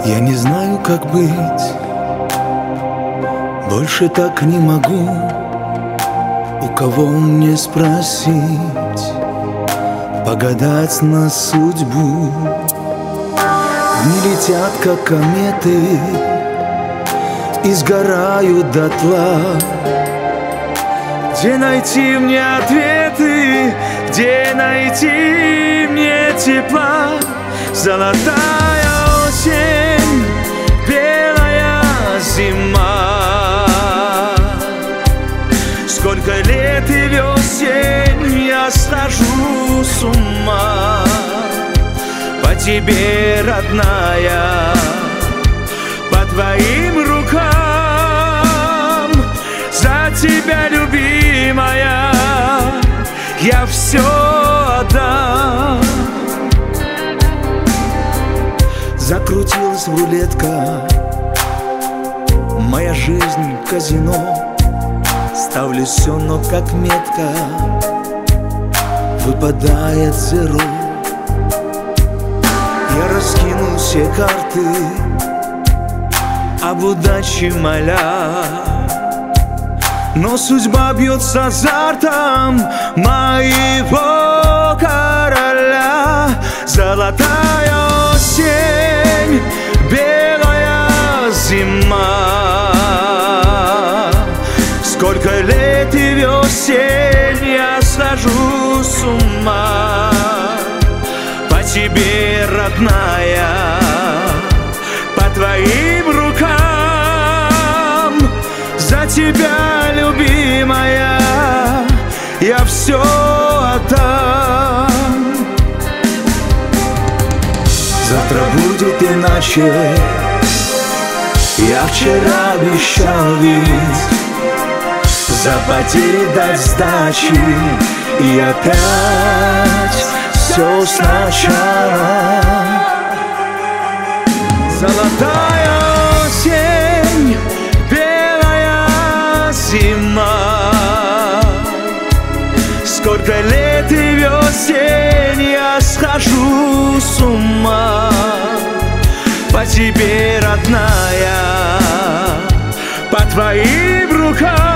Я не знаю, как быть, больше так не могу. У кого мне спросить, погадать на судьбу? Дни летят, как кометы, и сгорают дотла. Где найти мне ответы, где найти мне тепла? Золотая осень, белая зима. Сколько лет и весен я схожу с ума по тебе, родная, по твоим рукам. За тебя, любимая, я все отдам. Закрутилась рулетка, моя жизнь казино. Ставлю все, но как метка выпадает зеро. Я раскинул все карты, об удаче моля, но судьба бьет с азартом моего короля. Золотая осень, белая зима. Сколько лет и весен я схожу с ума по тебе, родная, по твоим рукам. За тебя, любимая, я все отдам. Завтра будет иначе, я вчера обещал ведь за потери дать сдачи, и опять все сначала. Золотая осень, белая зима. Сколько лет и весен я схожу с ума по тебе, родная, по твоим рукам.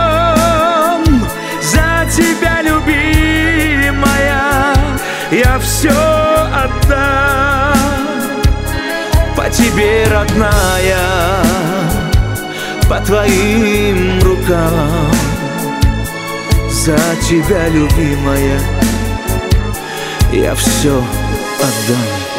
За тебя, любимая, я все отдам. По тебе, родная, по твоим рукам. За тебя, любимая, я все отдам.